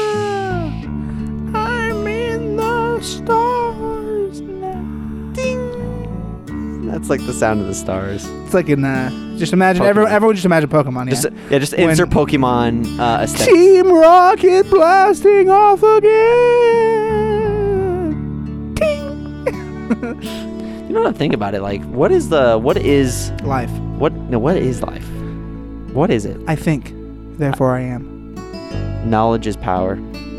I'm in the stars now. Ding! That's like the sound of the stars. It's like in uh, just imagine Pokemon. everyone. Everyone just imagine Pokemon. Yeah. Just, yeah, just When- insert Pokemon uh, aesthetic. Team Rocket blasting off again. Ting. You know what I think about it? Like, what is the, what is, Life. what, no, what is life? What is it? I think. Therefore, I am. Knowledge is power.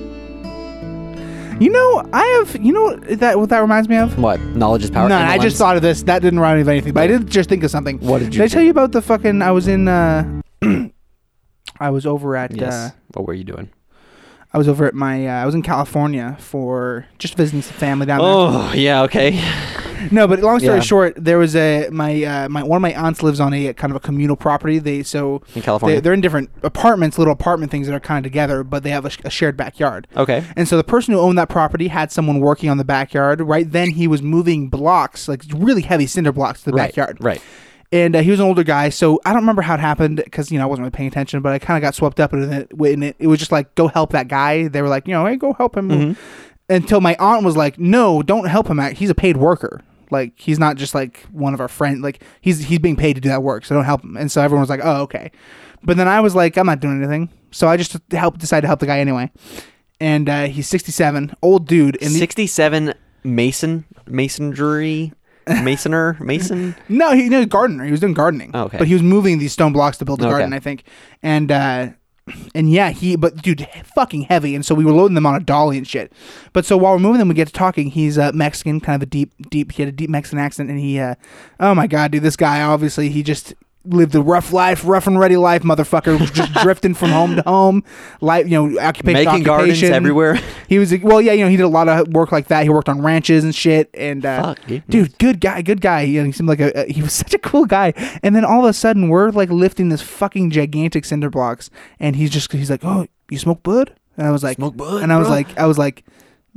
You know, I have. You know what that what that reminds me of? What? Knowledge is power? No, M L I Ms? just thought of this. That didn't remind me of anything, but I did just think of something. What did you Did I tell think? you about the fucking? I was in. uh I was over at. Yes. Uh, What were you doing? I was over at my. Uh, I was in California for just visiting some family down there. Oh, yeah, okay. No, but long story Yeah. short, there was a my uh, my one of my aunts lives on a kind of a communal property. They so In California? they, they're in different apartments, little apartment things that are kind of together, but they have a, sh- a shared backyard. Okay. And so the person who owned that property had someone working on the backyard. Right then, he was moving blocks, like really heavy cinder blocks, to the Right, backyard. right. And uh, he was an older guy, so I don't remember how it happened because you know I wasn't really paying attention, but I kind of got swept up in it. In it, it was just like, go help that guy. They were like, you know, hey, go help him. Mm-hmm. Until my aunt was like, no, don't help him. Out. He's a paid worker. Like he's not just like one of our friends. Like he's he's being paid to do that work, so don't help him. And so everyone was like, oh, okay. But then I was like, I'm not doing anything. So I just helped decide to help the guy anyway. And uh, he's sixty-seven, old dude. And the- sixty-seven Mason, masonry, masoner, mason. No, he no gardener. He was doing gardening. Oh, okay. But he was moving these stone blocks to build a Okay. garden, I think. And uh and yeah, he but dude, fucking heavy. And so we were loading them on a dolly and shit. But so while we're moving them, we get to talking. He's uh, Mexican, kind of a deep, deep. He had a deep Mexican accent, and he, uh, oh my god, dude, this guy obviously he just lived a rough life, rough and ready life, motherfucker, just drifting from home to home, life, you know, occupation, Making gardens occupation. everywhere. He was well, yeah, you know, he did a lot of work like that. He worked on ranches and shit, and uh, Fuck, dude. dude, good guy, good guy. You know, he seemed like a, a he was such a cool guy. And then all of a sudden, we're like lifting this fucking gigantic cinder blocks, and he's just he's like, "Oh, you smoke bud?" And I was like, Smoke bud, and I was bro? like, I was like, mm,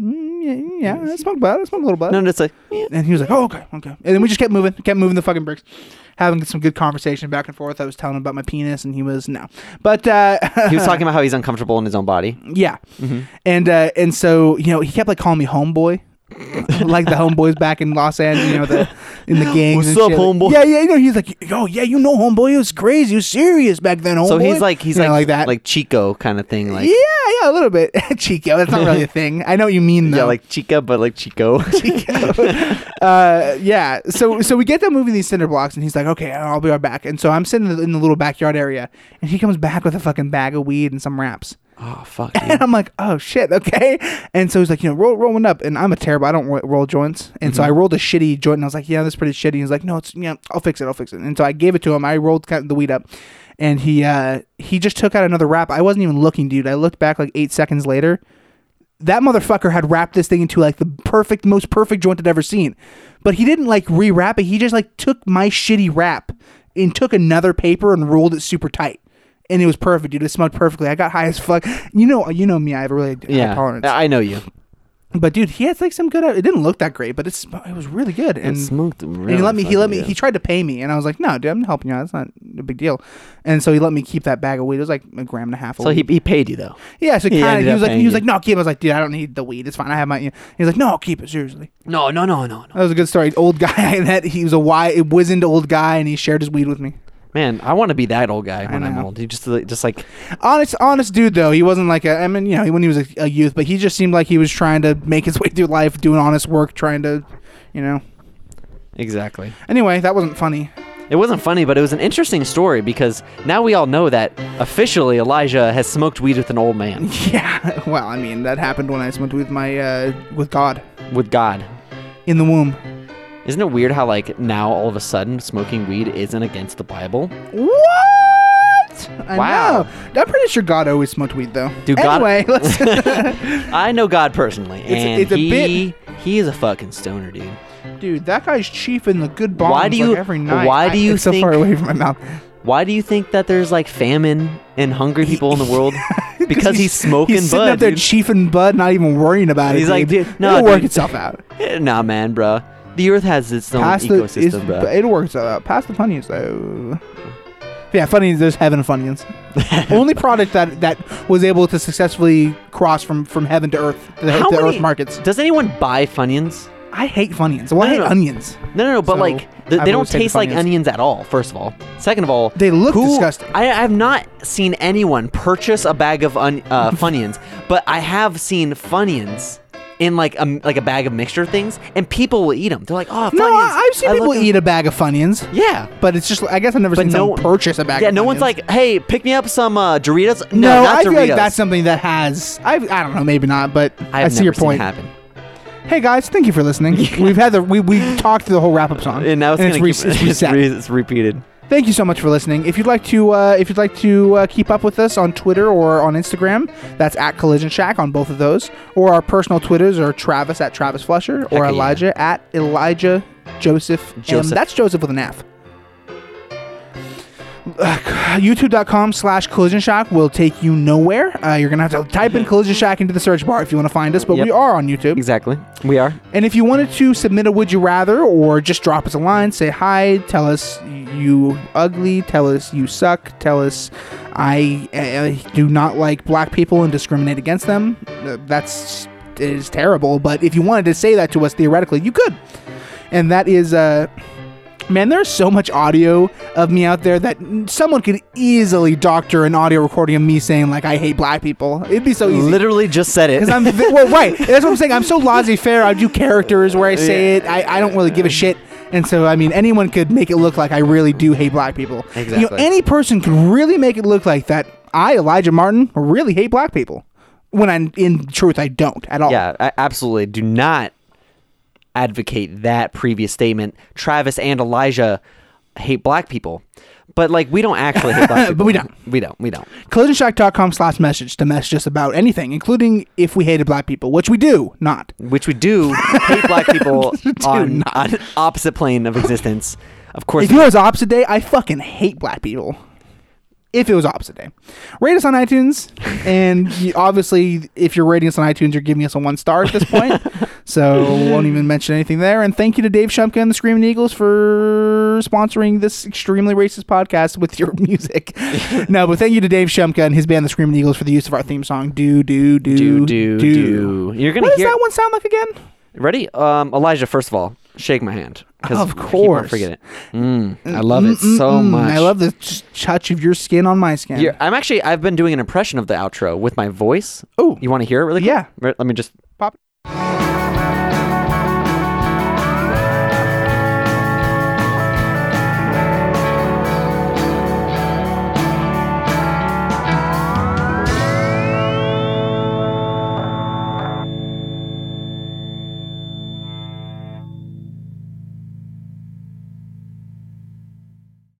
yeah, yeah, I smoke bud. I smoke a little bud. No, no, it's like, yeah. And he was like, oh, okay, okay. And then we just kept moving, kept moving the fucking bricks, having some good conversation back and forth. I was telling him about my penis, and he was, no. But, uh... he was talking about how he's uncomfortable in his own body. Yeah. Mm-hmm. And, uh, and so, you know, he kept, like, calling me homeboy. Like the homeboys back in Los Angeles, you know, the in the gangs. What's and up, shit. homeboy? Yeah, yeah, you know, he's like, oh, yeah, you know, homeboy, it was crazy. He was serious back then, homeboy. So he's like, he's You know, like, like that. like Chico kind of thing. Like, yeah, yeah, a little bit. Chico, that's not really a thing. I know what you mean, though. yeah, like Chica, but like Chico. Chico. uh, yeah. So so we get done moving these cinder blocks, and he's like, okay, I'll be right back. And so I'm sitting in the, in the little backyard area, and he comes back with a fucking bag of weed and some wraps. Oh, fuck, And dude. I'm like, oh shit, okay. And so he's like, you know, roll, roll one up. And I'm a terrible, I don't ro- roll joints. And Mm-hmm. so I rolled a shitty joint, and I was like, yeah, that's pretty shitty. He's like, no, it's, yeah, I'll fix it, I'll fix it. And so I gave it to him. I rolled kind of the weed up, and he uh, he just took out another wrap. I wasn't even looking, dude. I looked back like eight seconds later. That motherfucker had wrapped this thing into like the perfect, most perfect joint I'd ever seen. But he didn't like rewrap it. He just like took my shitty wrap and took another paper and rolled it super tight. And it was perfect, dude. It smelled perfectly. I got high as fuck. You know, you know me. I have a really Yeah, high tolerance. I know you. But dude, he has like some good. It didn't look that great, but it's it was really good. And It smoked really and he let me. He let me. fucking He tried to pay me, and I was like, no, dude, I'm helping you out. It's not a big deal. And so he let me keep that bag of weed. It was like a gram and a half. Of So he, weed. he paid you though. yeah. So he kind ended of. He up was like, paying he was you. like, no, keep it. I was like, dude, I don't need the weed. It's fine. I have my. You know. He's like, no, keep it seriously. No, no, no, no, no. That was a good story. Old guy. That he was a wise, wizened old guy, and he shared his weed with me. Man, I want to be that old guy when I'm know. old. He just like- just like Honest, honest dude though. He wasn't like a. I mean, you know, when he was a, a youth, but he just seemed like he was trying to make his way through life, doing honest work, trying to, you know. exactly. Anyway, that wasn't funny. It wasn't funny, but it was an interesting story because now we all know that officially Elijah has smoked weed with an old man, Yeah. Well, I mean, that happened when I smoked with my uh, with God with God. in the womb. Isn't it weird how like now all of a sudden smoking weed isn't against the Bible? What? I Wow. know. I'm pretty sure God always smoked weed though. Dude, God- anyway, let's. I know God personally, It's- and it's a he bit- he is a fucking stoner, dude. Dude, that guy's chiefing the good bombs Why do you- like every night. why do I- you it's so think- far away from my mouth? Why do you think that there's like famine and hungry people in the world? Because he's smoking He's sitting bud, up there dude. chiefing bud, not even worrying about it. He's like, dude, dude, no, it'll work dude. itself out. Eh, Nah, man, bro. The Earth has its own Past the, ecosystem, is, bro. it'll work itself out. Past the Funyuns though. Yeah, Funyuns. There's heaven and Funyuns. Only product that that was able to successfully cross from from heaven to earth, the, How the many- earth markets. Does anyone buy Funyuns? I hate Funyuns. Well, I No, hate no, no. onions. No, no, no. But So, like, th- I've they don't always hated taste like Funyuns. onions at all. First of all, second of all, They look who- disgusting. I I have not seen anyone purchase a bag of un- uh, Funyuns, but I have seen Funyuns in like a like a bag of mixture things, and people will eat them. They're like, oh, Funyuns. No, I, I've seen I people look- eat a bag of Funyuns. Yeah. But it's just, I guess I've never But seen no- someone purchase a bag Yeah, of no Funyuns. one's like, hey, pick me up some uh, Doritos. No, No, not I feel Doritos. like that's something that has, I I don't know, maybe not, but I, I've see never your seen point. it happen. Hey guys, thank you for listening. We've had the, we, we talked through the whole wrap-up song. And now it's, and gonna it's, keep, re- it's it's, reset. re- it's repeated. Thank you so much for listening. If you'd like to, uh, if you'd like to uh, keep up with us on Twitter or on Instagram, that's at Collision Shack on both of those. Or our personal Twitters are Travis at Travis Flusher or Heck yeah. Elijah at Elijah Joseph. Joseph. M. That's Joseph with an F. Uh, YouTube.com slash Collision Shack will take you nowhere. Uh, you're gonna have to type in Collision Shack into the search bar if you want to find us, but Yep. we are on YouTube. Exactly. We are. And if you wanted to submit a would you rather or just drop us a line, say hi, tell us you ugly, tell us you suck, tell us I uh, do not like black people and discriminate against them. Uh, that's it is terrible. But if you wanted to say that to us theoretically, you could. And that is, uh, man, there's so much audio of me out there that someone could easily doctor an audio recording of me saying like I hate black people. It'd be so easy. Literally just said it. Because I'm well, right. That's what I'm saying. I'm so laissez-faire. I do characters where I say it. I, I don't really give a shit. And so, I mean, anyone could make it look like I really do hate black people. You know, Exactly. any person could really make it look like that I, Elijah Martin, really hate black people. When I'm in truth, I don't at all. Yeah, I absolutely do not advocate that previous statement. Travis and Elijah hate black people. But like we don't actually hate black people. But we don't. We don't. We don't. collision shack.com slash message to message us about anything, including if we hated black people, which we do not. Which we do hate black people Do on, not. on opposite plane of existence. Of course. If yours opposite day, I fucking hate black people. if it was opposite day. Rate us on iTunes, and you, obviously, if you're rating us on iTunes, you're giving us a one star at this point. So won't even mention anything there. And thank you to Dave Shumka and the Screaming Eagles for sponsoring this extremely racist podcast with your music. No, but thank you to Dave Shumka and his band, the Screaming Eagles, for the use of our theme song. Do do do Do do do. You're gonna What hear. does that one sound like again? Ready? Um, Elijah. First of all, shake my hand. 'cause Of I keep on course. forgetting it. Mm, I love it so Mm-mm-mm. much. I love the ch- touch of your skin on my skin. You're, I'm actually. I've been doing an impression of the outro with my voice. Oh, You want to hear it really quick? Yeah. Re- Let me just pop.